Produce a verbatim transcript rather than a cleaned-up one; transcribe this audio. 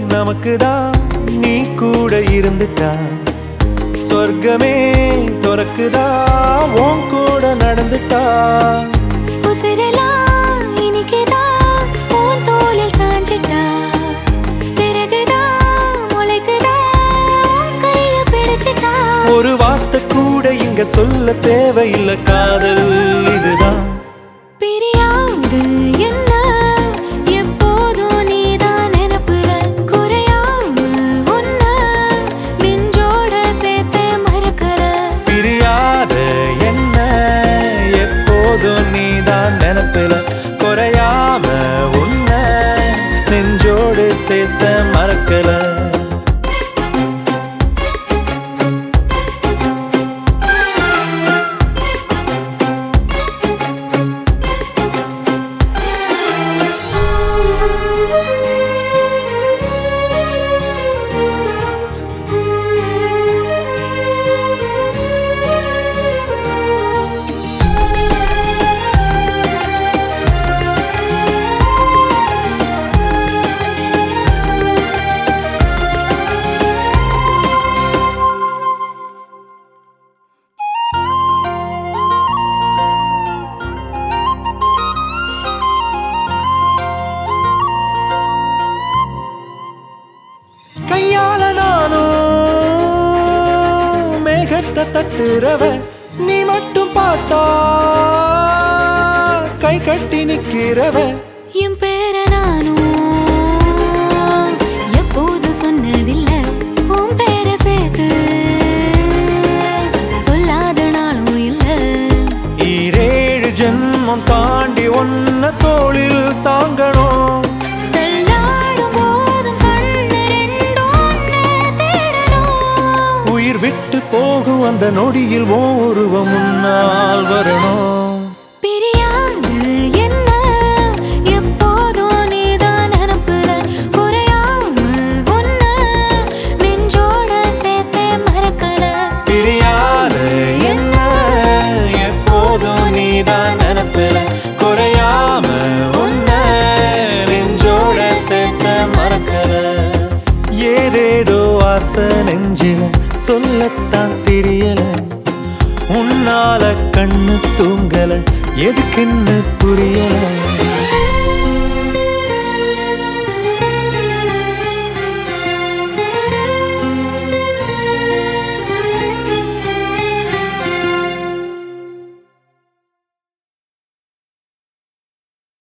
நமக்குதான் நீ கூட இருந்துட்டா சொர்க்கமே துறக்குதா உன் கூட நடந்துட்டா உசிரெல்லாம் இனிக்குதா உன் தோளில் சாஞ்சிட்டா சிறகுதா முளைக்குதா கைய பிடிச்சிட்டா ஒரு வார்த்தை கூட இங்க சொல்ல தேவையில்லை காதல் இதுதான் பிரியாது என்ன எப்போதும் நீதான் நினப்புல குறையாம உன்ன நெஞ்சோட சேர்த்து மறக்கற பிரியாத என்ன எப்போதும் நீதான் நினைப்பில குறையாம உன்ன நெஞ்சோடு சேர்த்த மறக்கல கையால நானும் மேகத்தை தட்டுறவ நீ மட்டும் பார்த்தா கை கட்டி நிக்கிறவ என் பேர நானும் எப்போது சொன்னதில்ல உன் பேர சேர்த்து சொல்லாத நாளும் இல்ல ஈரேழு ஜென்மம் தாண்டி ஒன்ன தோளில் தாங்கணும் தள்ளாடும் போதும் கண்ணு ரெண்டும் உன்னை தேடணும் உயிர் விட்டு போகும் அந்த நொடியில் உன் உருவம் முன்னால் வரணும் பிரியாது என்ன எப்போதும் நீதான் நினப்புல குறையாம உன்ன நெஞ்சோட சேர்த்து மறக்கல பிரியாத என்ன எப்போதும் நீதான் நினைப்பில குறையாம உன்ன நெஞ்சோட சேர்த்த மறக்கல ஏதேதோ ஆசை நெஞ்சில சொல்லத்தான் தெரியல உன்னால கண்ணு தூங்கல எதுக்குன்னு புரியல